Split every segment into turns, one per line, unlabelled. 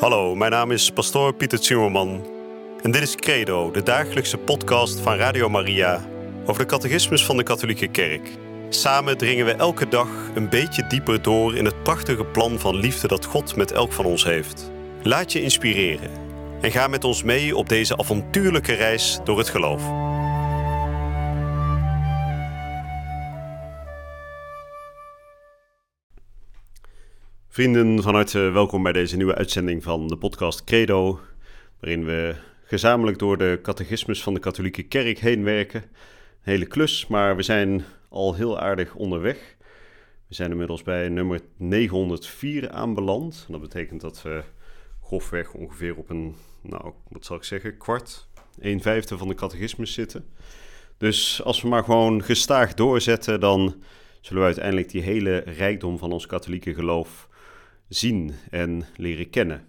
Hallo, mijn naam is pastoor Pieter Zimmerman en dit is Credo, de dagelijkse podcast van Radio Maria over de catechismus van de Katholieke Kerk. Samen dringen we elke dag een beetje dieper door in het prachtige plan van liefde dat God met elk van ons heeft. Laat je inspireren en ga met ons mee op deze avontuurlijke reis door het geloof. Vrienden, van harte welkom bij deze nieuwe uitzending van de podcast Credo, waarin we gezamenlijk door de catechismus van de Katholieke Kerk heen werken. Een hele klus, maar we zijn al heel aardig onderweg. We zijn inmiddels bij nummer 904 aanbeland. En dat betekent dat we grofweg ongeveer op een, kwart, 1/5 van de catechismus zitten. Dus als we maar gewoon gestaag doorzetten, dan zullen we uiteindelijk die hele rijkdom van ons katholieke geloof zien en leren kennen.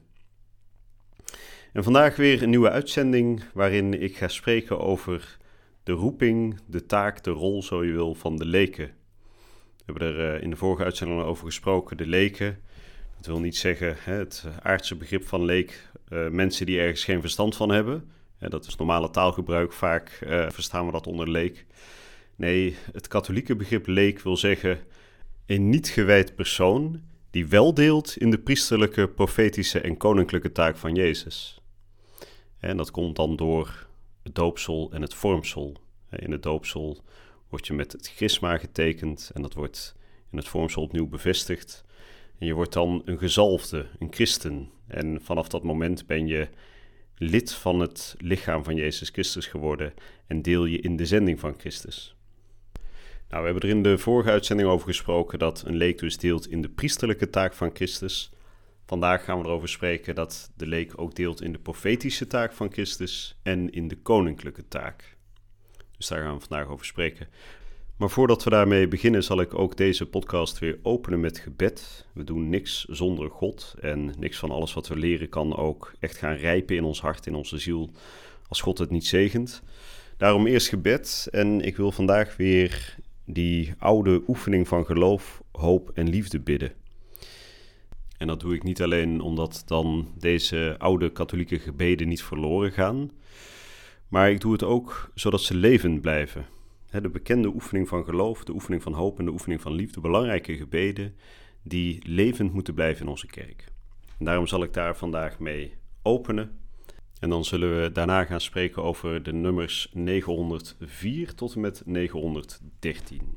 En vandaag weer een nieuwe uitzending waarin ik ga spreken over de roeping, de taak, de rol, zo je wil, van de leken. We hebben er in de vorige uitzending al over gesproken, de leken. Dat wil niet zeggen het aardse begrip van leek, mensen die ergens geen verstand van hebben. Dat is normale taalgebruik, vaak verstaan we dat onder leek. Nee, het katholieke begrip leek wil zeggen een niet gewijd persoon die wel deelt in de priesterlijke, profetische en koninklijke taak van Jezus. En dat komt dan door het doopsel en het vormsel. In het doopsel word je met het chrisma getekend en dat wordt in het vormsel opnieuw bevestigd. En je wordt dan een gezalfde, een christen. En vanaf dat moment ben je lid van het lichaam van Jezus Christus geworden en deel je in de zending van Christus. Nou, we hebben er in de vorige uitzending over gesproken dat een leek dus deelt in de priesterlijke taak van Christus. Vandaag gaan we erover spreken dat de leek ook deelt in de profetische taak van Christus en in de koninklijke taak. Dus daar gaan we vandaag over spreken. Maar voordat we daarmee beginnen zal ik ook deze podcast weer openen met gebed. We doen niks zonder God en niks van alles wat we leren kan ook echt gaan rijpen in ons hart, in onze ziel, als God het niet zegent. Daarom eerst gebed en ik wil vandaag weer die oude oefening van geloof, hoop en liefde bidden. En dat doe ik niet alleen omdat dan deze oude katholieke gebeden niet verloren gaan, maar ik doe het ook zodat ze levend blijven. De bekende oefening van geloof, de oefening van hoop en de oefening van liefde, belangrijke gebeden die levend moeten blijven in onze kerk. En daarom zal ik daar vandaag mee openen. En dan zullen we daarna gaan spreken over de nummers 904 tot en met 913.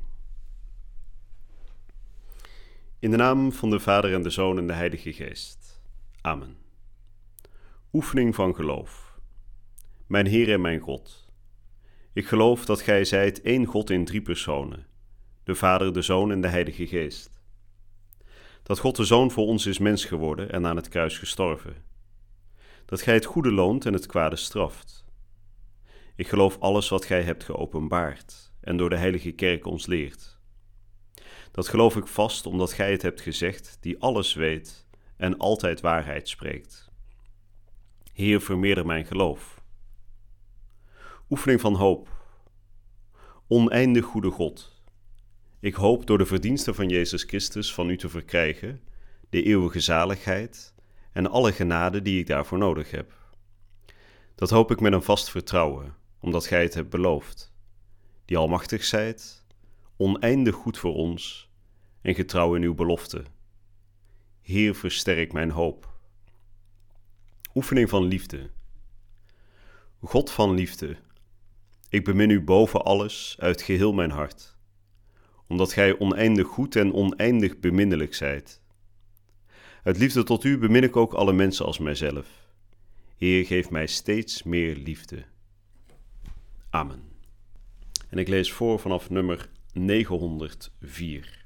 In de naam van de Vader en de Zoon en de Heilige Geest. Amen. Oefening van geloof. Mijn Heer en mijn God. Ik geloof dat Gij zijt één God in 3 personen, de Vader, de Zoon en de Heilige Geest. Dat God de Zoon voor ons is mens geworden en aan het kruis gestorven. Dat Gij het goede loont en het kwade straft. Ik geloof alles wat Gij hebt geopenbaard en door de Heilige Kerk ons leert. Dat geloof ik vast omdat Gij het hebt gezegd, die alles weet en altijd waarheid spreekt. Heer, vermeerder mijn geloof. Oefening van hoop. Oneindig goede God. Ik hoop door de verdiensten van Jezus Christus van U te verkrijgen, de eeuwige zaligheid en alle genade die ik daarvoor nodig heb. Dat hoop ik met een vast vertrouwen, omdat Gij het hebt beloofd, die almachtig zijt, oneindig goed voor ons en getrouw in Uw belofte. Heer, versterk mijn hoop. Oefening van liefde. God van liefde, ik bemin U boven alles uit geheel mijn hart, omdat Gij oneindig goed en oneindig beminnelijk zijt. Uit liefde tot U bemin ik ook alle mensen als mijzelf. Heer, geef mij steeds meer liefde. Amen. En ik lees voor vanaf nummer 904.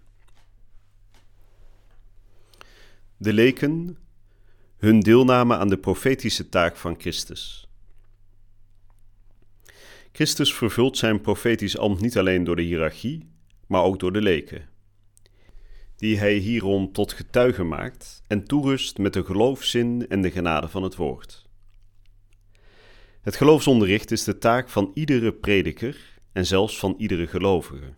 De leken, hun deelname aan de profetische taak van Christus. Christus vervult zijn profetisch ambt niet alleen door de hiërarchie, maar ook door de leken, die Hij hierom tot getuigen maakt en toerust met de geloofszin en de genade van het woord. Het geloofsonderricht is de taak van iedere prediker en zelfs van iedere gelovige.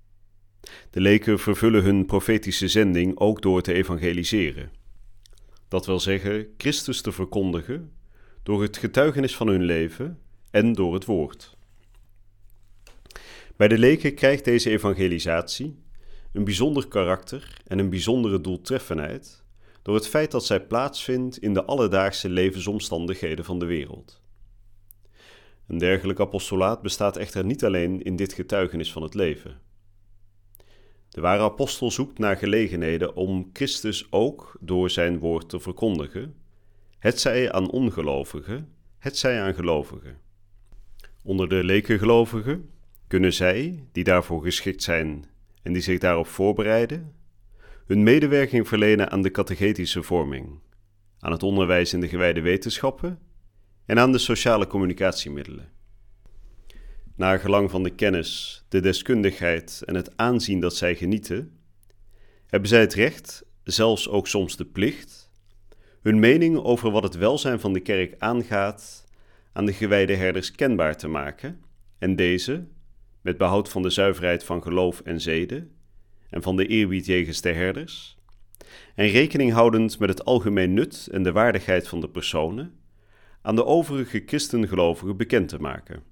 De leken vervullen hun profetische zending ook door te evangeliseren. Dat wil zeggen, Christus te verkondigen door het getuigenis van hun leven en door het woord. Bij de leken krijgt deze evangelisatie een bijzonder karakter en een bijzondere doeltreffendheid door het feit dat zij plaatsvindt in de alledaagse levensomstandigheden van de wereld. Een dergelijk apostolaat bestaat echter niet alleen in dit getuigenis van het leven. De ware apostel zoekt naar gelegenheden om Christus ook door zijn woord te verkondigen, hetzij aan ongelovigen, hetzij aan gelovigen. Onder de lekengelovigen kunnen zij, die daarvoor geschikt zijn en die zich daarop voorbereiden, hun medewerking verlenen aan de catechetische vorming, aan het onderwijs in de gewijde wetenschappen en aan de sociale communicatiemiddelen. Naar gelang van de kennis, de deskundigheid en het aanzien dat zij genieten, hebben zij het recht, zelfs ook soms de plicht, hun mening over wat het welzijn van de kerk aangaat aan de gewijde herders kenbaar te maken en deze, met behoud van de zuiverheid van geloof en zeden en van de eerbied jegens de herders, en rekening houdend met het algemeen nut en de waardigheid van de personen, aan de overige christengelovigen bekend te maken.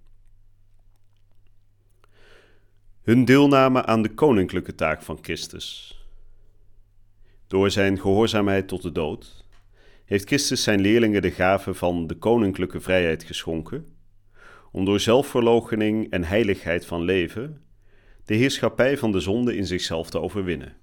Hun deelname aan de koninklijke taak van Christus. Door zijn gehoorzaamheid tot de dood heeft Christus zijn leerlingen de gave van de koninklijke vrijheid geschonken, om door zelfverloochening en heiligheid van leven de heerschappij van de zonde in zichzelf te overwinnen.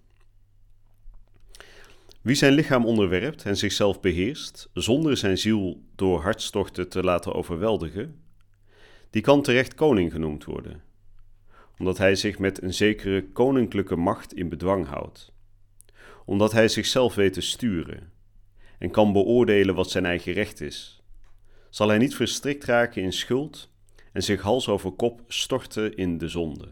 Wie zijn lichaam onderwerpt en zichzelf beheerst, zonder zijn ziel door hartstochten te laten overweldigen, die kan terecht koning genoemd worden, omdat hij zich met een zekere koninklijke macht in bedwang houdt, omdat hij zichzelf weet te sturen en kan beoordelen wat zijn eigen recht is, zal hij niet verstrikt raken in schuld en zich hals over kop storten in de zonde.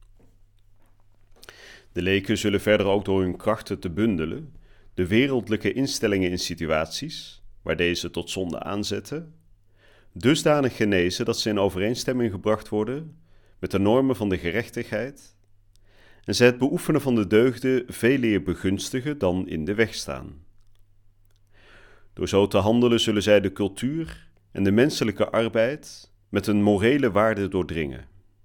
De leken zullen verder ook door hun krachten te bundelen de wereldlijke instellingen in situaties, waar deze tot zonde aanzetten, dusdanig genezen dat ze in overeenstemming gebracht worden met de normen van de gerechtigheid en zij het beoefenen van de deugden veel eer begunstigen dan in de weg staan. Door zo te handelen zullen zij de cultuur en de menselijke arbeid met een morele waarde doordringen.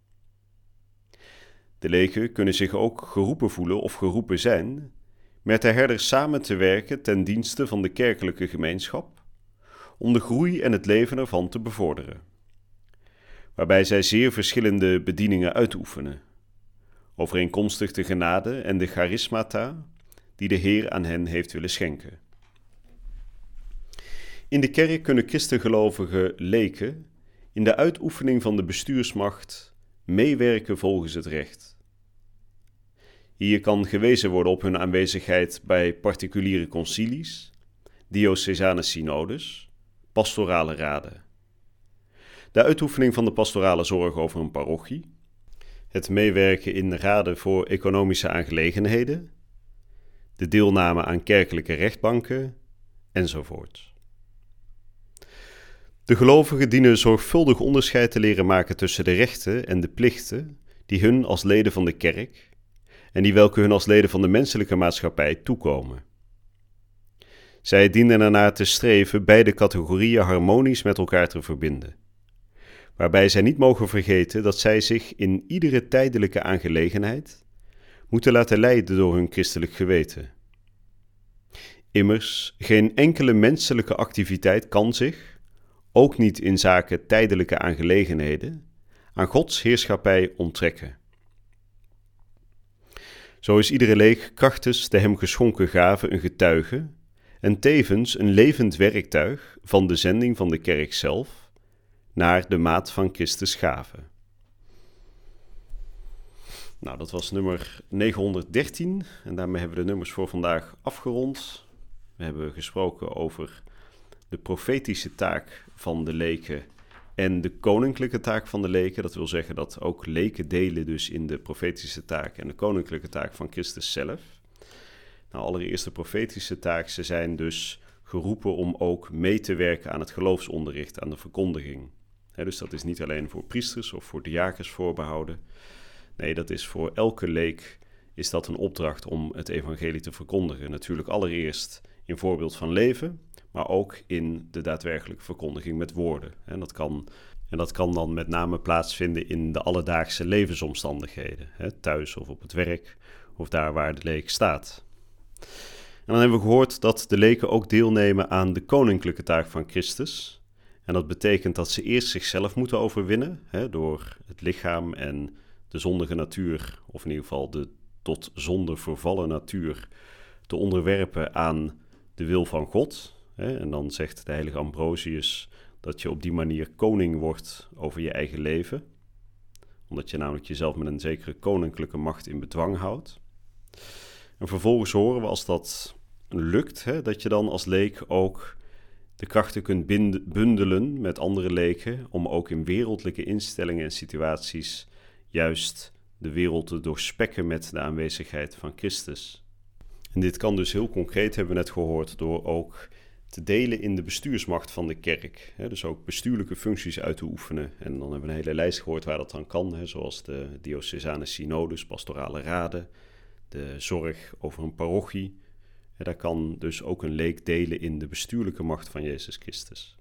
De leken kunnen zich ook geroepen voelen of geroepen zijn met de herders samen te werken ten dienste van de kerkelijke gemeenschap, om de groei en het leven ervan te bevorderen, waarbij zij zeer verschillende bedieningen uitoefenen, overeenkomstig de genade en de charismata die de Heer aan hen heeft willen schenken. In de kerk kunnen christengelovige leken in de uitoefening van de bestuursmacht meewerken volgens het recht. Hier kan gewezen worden op hun aanwezigheid bij particuliere concilies, diocesane synodes, pastorale raden. De uitoefening van de pastorale zorg over een parochie, het meewerken in raden voor economische aangelegenheden, de deelname aan kerkelijke rechtbanken, enzovoort. De gelovigen dienen zorgvuldig onderscheid te leren maken tussen de rechten en de plichten die hun als leden van de kerk en die welke hun als leden van de menselijke maatschappij toekomen. Zij dienen ernaar te streven beide categorieën harmonisch met elkaar te verbinden, waarbij zij niet mogen vergeten dat zij zich in iedere tijdelijke aangelegenheid moeten laten leiden door hun christelijk geweten. Immers, geen enkele menselijke activiteit kan zich, ook niet in zaken tijdelijke aangelegenheden, aan Gods heerschappij onttrekken. Zo is iedere leek krachtens de hem geschonken gave een getuige en tevens een levend werktuig van de zending van de kerk zelf naar de maat van Christus gave. Nou, dat was nummer 913 en daarmee hebben we de nummers voor vandaag afgerond. We hebben gesproken over de profetische taak van de leken en de koninklijke taak van de leken. Dat wil zeggen dat ook leken delen dus in de profetische taak en de koninklijke taak van Christus zelf. Nou, allereerst de profetische taak. Ze zijn dus geroepen om ook mee te werken aan het geloofsonderricht, aan de verkondiging. Dus dat is niet alleen voor priesters of voor diakens voorbehouden. Nee, dat is voor elke leek is dat een opdracht om het evangelie te verkondigen. Natuurlijk allereerst in voorbeeld van leven, maar ook in de daadwerkelijke verkondiging met woorden. En dat kan dan met name plaatsvinden in de alledaagse levensomstandigheden, thuis of op het werk of daar waar de leek staat. En dan hebben we gehoord dat de leken ook deelnemen aan de koninklijke taak van Christus. En dat betekent dat ze eerst zichzelf moeten overwinnen, door het lichaam en de zondige natuur, of in ieder geval de tot zonde vervallen natuur, te onderwerpen aan de wil van God. En dan zegt de heilige Ambrosius dat je op die manier koning wordt over je eigen leven, omdat je namelijk jezelf met een zekere koninklijke macht in bedwang houdt. En vervolgens horen we, als dat lukt, dat je dan als leek ook de krachten kunt bundelen met andere leken om ook in wereldlijke instellingen en situaties juist de wereld te doorspekken met de aanwezigheid van Christus. En dit kan dus heel concreet, hebben we net gehoord, door ook te delen in de bestuursmacht van de kerk. Dus ook bestuurlijke functies uit te oefenen. En dan hebben we een hele lijst gehoord waar dat dan kan, zoals de diocesane synodes, pastorale raden, de zorg over een parochie. Daar kan dus ook een leek delen in de bestuurlijke macht van Jezus Christus.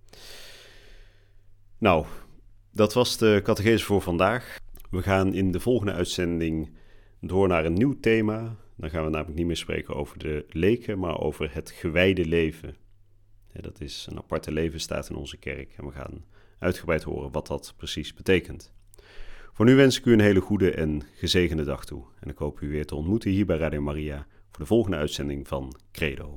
Nou, dat was de catechese voor vandaag. We gaan in de volgende uitzending door naar een nieuw thema. Dan gaan we namelijk niet meer spreken over de leken, maar over het gewijde leven. Dat is een aparte levensstaat in onze kerk en we gaan uitgebreid horen wat dat precies betekent. Voor nu wens ik u een hele goede en gezegende dag toe. En ik hoop u weer te ontmoeten hier bij Radio Maria voor de volgende uitzending van Credo.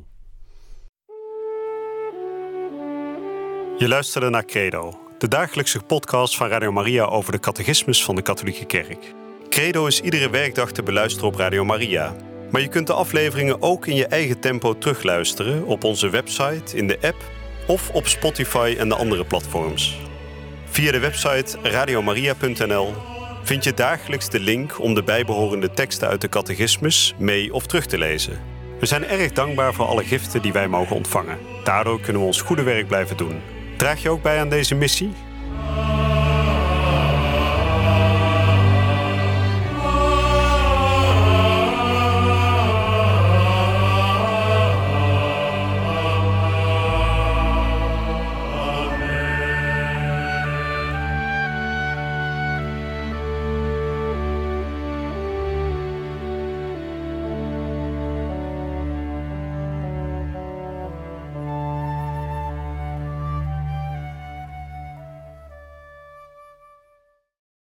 Je luisterde naar Credo, de dagelijkse podcast van Radio Maria over de catechismus van de katholieke kerk. Credo is iedere werkdag te beluisteren op Radio Maria. Maar je kunt de afleveringen ook in je eigen tempo terugluisteren op onze website, in de app of op Spotify en de andere platforms. Via de website radiomaria.nl vind je dagelijks de link om de bijbehorende teksten uit de catechismus mee of terug te lezen. We zijn erg dankbaar voor alle giften die wij mogen ontvangen. Daardoor kunnen we ons goede werk blijven doen. Draag je ook bij aan deze missie?